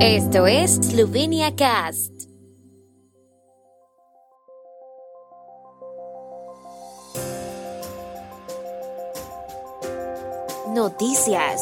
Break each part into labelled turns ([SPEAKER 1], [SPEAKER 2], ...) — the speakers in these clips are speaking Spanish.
[SPEAKER 1] Esto es Slovenia Cast. Noticias.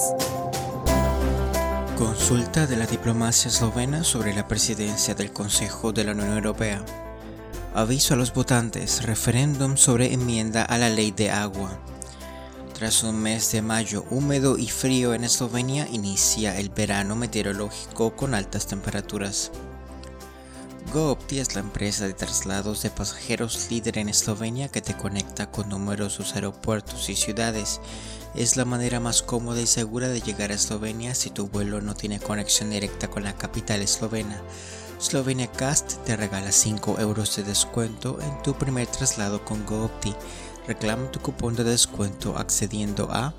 [SPEAKER 2] Consulta de la diplomacia eslovena sobre la presidencia del Consejo de la Unión Europea. Aviso a los votantes, referéndum sobre enmienda a la ley de agua. Tras un mes de mayo húmedo y frío en Eslovenia, inicia el verano meteorológico con altas temperaturas. GoOpti es la empresa de traslados de pasajeros líder en Eslovenia que te conecta con numerosos aeropuertos y ciudades. Es la manera más cómoda y segura de llegar a Eslovenia si tu vuelo no tiene conexión directa con la capital eslovena. Slovenia Cast te regala 5 euros de descuento en tu primer traslado con GoOpti. Reclama tu cupón de descuento accediendo a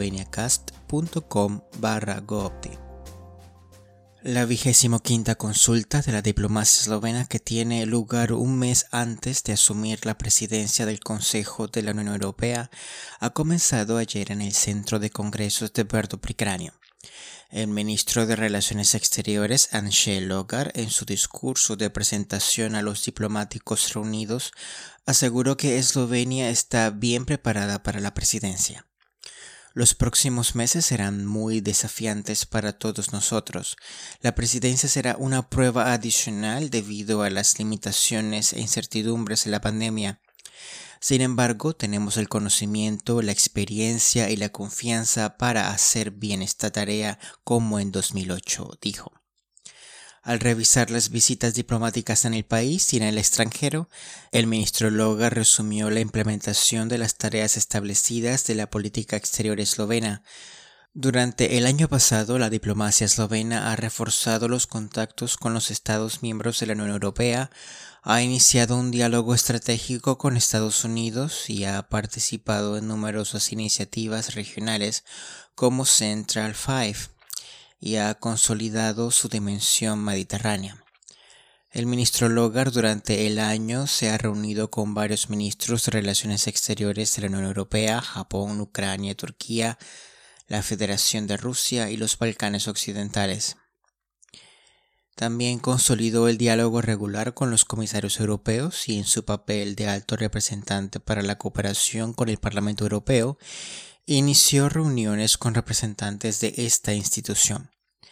[SPEAKER 2] sloveniacast.com/GoOpti. La 25ª consulta de la diplomacia eslovena, que tiene lugar un mes antes de asumir la presidencia del Consejo de la Unión Europea, ha comenzado ayer en el Centro de Congresos de Brdo pri Kranju. El ministro de Relaciones Exteriores, Anže Logar, en su discurso de presentación a los diplomáticos reunidos, aseguró que Eslovenia está bien preparada para la presidencia. Los próximos meses serán muy desafiantes para todos nosotros. La presidencia será una prueba adicional debido a las limitaciones e incertidumbres de la pandemia. Sin embargo, tenemos el conocimiento, la experiencia y la confianza para hacer bien esta tarea como en 2008, dijo. Al revisar las visitas diplomáticas en el país y en el extranjero, el ministro Logar resumió la implementación de las tareas establecidas de la política exterior eslovena. Durante el año pasado, la diplomacia eslovena ha reforzado los contactos con los Estados miembros de la Unión Europea, ha iniciado un diálogo estratégico con Estados Unidos y ha participado en numerosas iniciativas regionales como Central Five y ha consolidado su dimensión mediterránea. El ministro Logar durante el año se ha reunido con varios ministros de Relaciones Exteriores de la Unión Europea, Japón, Ucrania, Turquía, la Federación de Rusia y los Balcanes Occidentales. También consolidó el diálogo regular con los comisarios europeos y en su papel de alto representante para la cooperación con el Parlamento Europeo, inició reuniones con representantes de esta institución.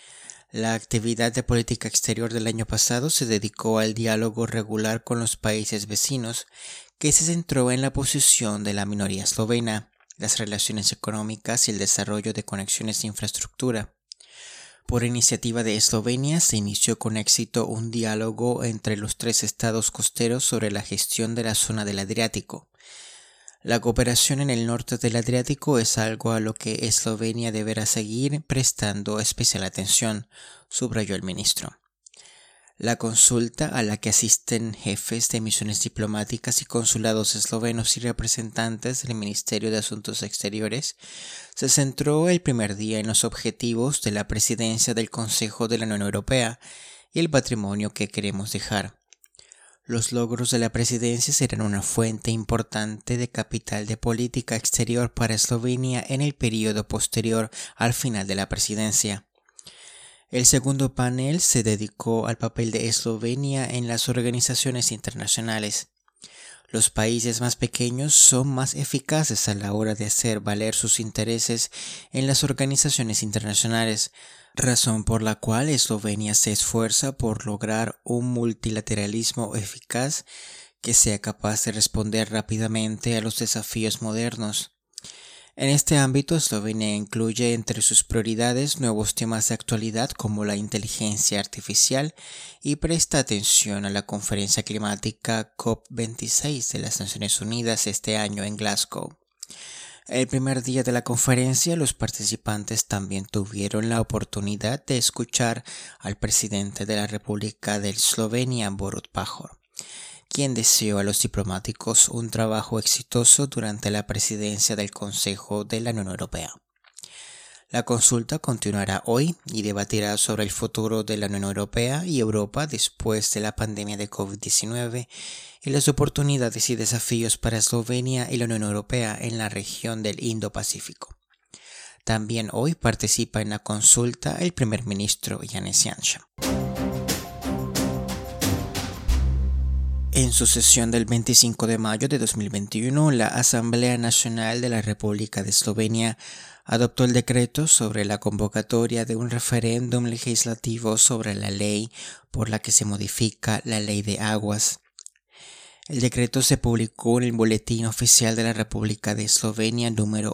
[SPEAKER 2] La actividad de política exterior del año pasado se dedicó al diálogo regular con los países vecinos, que se centró en la posición de la minoría eslovena, las relaciones económicas y el desarrollo de conexiones de infraestructura. Por iniciativa de Eslovenia se inició con éxito un diálogo entre los 3 estados costeros sobre la gestión de la zona del Adriático. La cooperación en el norte del Adriático es algo a lo que Eslovenia deberá seguir prestando especial atención, subrayó el ministro. La consulta, a la que asisten jefes de misiones diplomáticas y consulados eslovenos y representantes del Ministerio de Asuntos Exteriores, se centró el primer día en los objetivos de la presidencia del Consejo de la Unión Europea y el patrimonio que queremos dejar. Los logros de la presidencia serán una fuente importante de capital de política exterior para Eslovenia en el periodo posterior al final de la presidencia. El segundo panel se dedicó al papel de Eslovenia en las organizaciones internacionales. Los países más pequeños son más eficaces a la hora de hacer valer sus intereses en las organizaciones internacionales, razón por la cual Eslovenia se esfuerza por lograr un multilateralismo eficaz que sea capaz de responder rápidamente a los desafíos modernos. En este ámbito, Eslovenia incluye entre sus prioridades nuevos temas de actualidad como la inteligencia artificial y presta atención a la conferencia climática COP26 de las Naciones Unidas este año en Glasgow. El primer día de la conferencia, los participantes también tuvieron la oportunidad de escuchar al presidente de la República de Eslovenia, Borut Pahor, quien deseó a los diplomáticos un trabajo exitoso durante la presidencia del Consejo de la Unión Europea. La consulta continuará hoy y debatirá sobre el futuro de la Unión Europea y Europa después de la pandemia de COVID-19 y las oportunidades y desafíos para Eslovenia y la Unión Europea en la región del Indo-Pacífico. También hoy participa en la consulta el primer ministro Janez Janša. En su sesión del 25 de mayo de 2021, la Asamblea Nacional de la República de Eslovenia adoptó el decreto sobre la convocatoria de un referéndum legislativo sobre la ley por la que se modifica la Ley de Aguas. El decreto se publicó en el Boletín Oficial de la República de Eslovenia número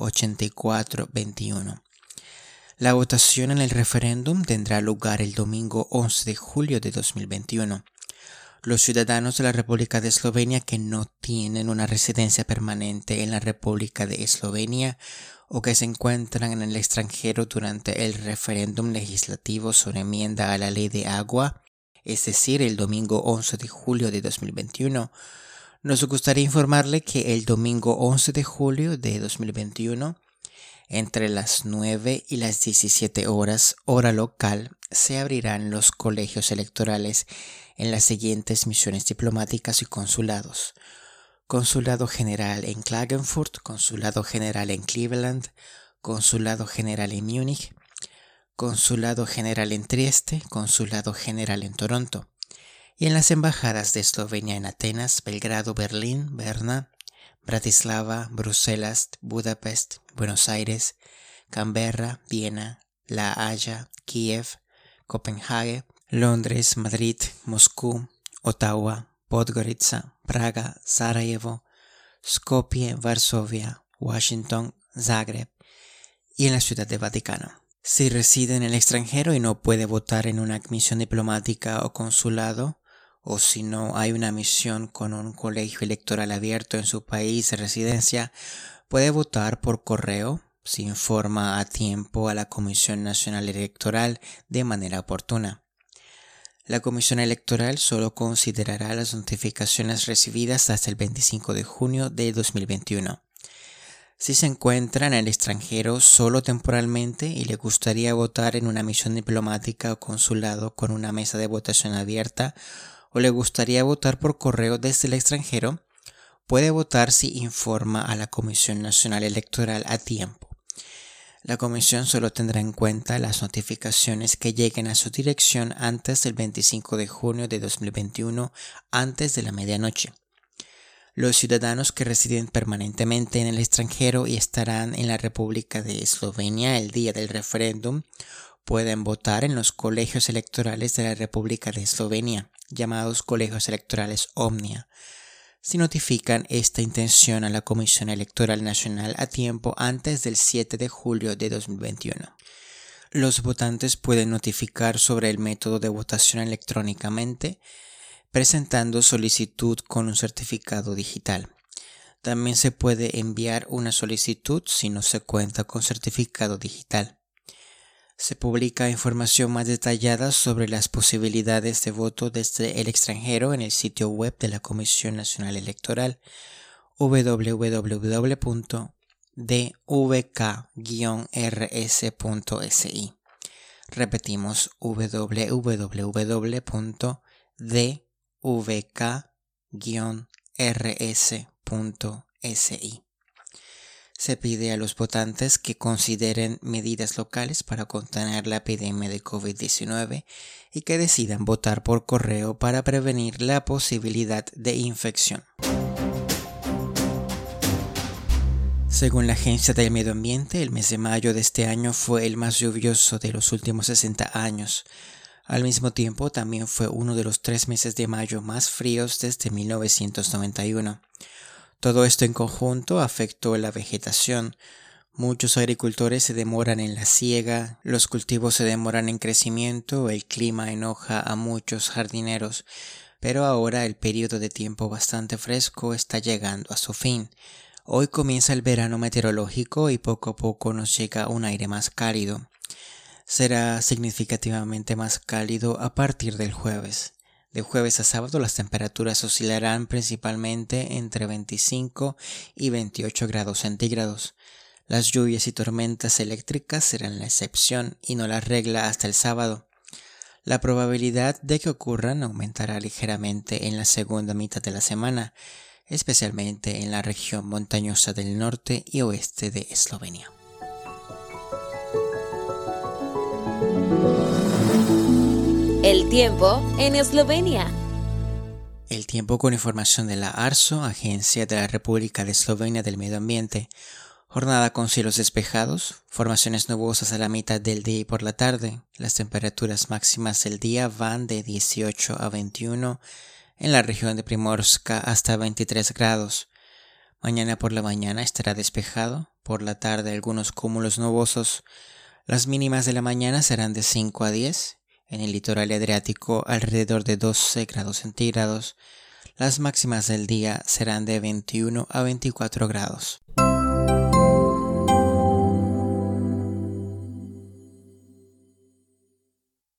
[SPEAKER 2] 8421. La votación en el referéndum tendrá lugar el domingo 11 de julio de 2021. Los ciudadanos de la República de Eslovenia que no tienen una residencia permanente en la República de Eslovenia o que se encuentran en el extranjero durante el referéndum legislativo sobre enmienda a la Ley de Agua, es decir, el domingo 11 de julio de 2021, nos gustaría informarle que el domingo 11 de julio de 2021, entre las 9 y las 17 horas, hora local, se abrirán los colegios electorales en las siguientes misiones diplomáticas y consulados: Consulado General en Klagenfurt, Consulado General en Cleveland, Consulado General en Múnich, Consulado General en Trieste, Consulado General en Toronto, y en las embajadas de Eslovenia en Atenas, Belgrado, Berlín, Berna, Bratislava, Bruselas, Budapest, Buenos Aires, Canberra, Viena, La Haya, Kiev, Copenhague, Londres, Madrid, Moscú, Ottawa, Podgorica, Praga, Sarajevo, Skopje, Varsovia, Washington, Zagreb y en la Ciudad de Vaticano. Si reside en el extranjero y no puede votar en una misión diplomática o consulado, o si no hay una misión con un colegio electoral abierto en su país de residencia, puede votar por correo si informa a tiempo a la Comisión Nacional Electoral de manera oportuna. La Comisión Electoral solo considerará las notificaciones recibidas hasta el 25 de junio de 2021. Si se encuentra en el extranjero solo temporalmente y le gustaría votar en una misión diplomática o consulado con una mesa de votación abierta, o le gustaría votar por correo desde el extranjero, puede votar si informa a la Comisión Nacional Electoral a tiempo. La comisión solo tendrá en cuenta las notificaciones que lleguen a su dirección antes del 25 de junio de 2021, antes de la medianoche. Los ciudadanos que residen permanentemente en el extranjero y estarán en la República de Eslovenia el día del referéndum pueden votar en los colegios electorales de la República de Eslovenia, llamados colegios electorales Omnia, si notifican esta intención a la Comisión Electoral Nacional a tiempo antes del 7 de julio de 2021. Los votantes pueden notificar sobre el método de votación electrónicamente, presentando solicitud con un certificado digital. También se puede enviar una solicitud si no se cuenta con certificado digital. Se publica información más detallada sobre las posibilidades de voto desde el extranjero en el sitio web de la Comisión Nacional Electoral www.dvk-rs.si. Repetimos, www.dvk-rs.si. Se pide a los votantes que consideren medidas locales para contener la epidemia de COVID-19 y que decidan votar por correo para prevenir la posibilidad de infección. Según la Agencia del Medio Ambiente, el mes de mayo de este año fue el más lluvioso de los últimos 60 años. Al mismo tiempo, también fue uno de los 3 meses de mayo más fríos desde 1991. Todo esto en conjunto afectó la vegetación. Muchos agricultores se demoran en la siega, los cultivos se demoran en crecimiento, el clima enoja a muchos jardineros, pero ahora el periodo de tiempo bastante fresco está llegando a su fin. Hoy comienza el verano meteorológico y poco a poco nos llega un aire más cálido. Será significativamente más cálido a partir del jueves. De jueves a sábado las temperaturas oscilarán principalmente entre 25 y 28 grados centígrados. Las lluvias y tormentas eléctricas serán la excepción y no la regla hasta el sábado. La probabilidad de que ocurran aumentará ligeramente en la segunda mitad de la semana, especialmente en la región montañosa del norte y oeste de Eslovenia.
[SPEAKER 1] El tiempo en Eslovenia.
[SPEAKER 2] El tiempo con información de la ARSO, Agencia de la República de Eslovenia del Medio Ambiente. Jornada con cielos despejados, formaciones nubosas a la mitad del día y por la tarde. Las temperaturas máximas del día van de 18 a 21, en la región de Primorska hasta 23 grados. Mañana por la mañana estará despejado, por la tarde algunos cúmulos nubosos. Las mínimas de la mañana serán de 5 a 10, en el litoral adriático alrededor de 12 grados centígrados. Las máximas del día serán de 21 a 24 grados.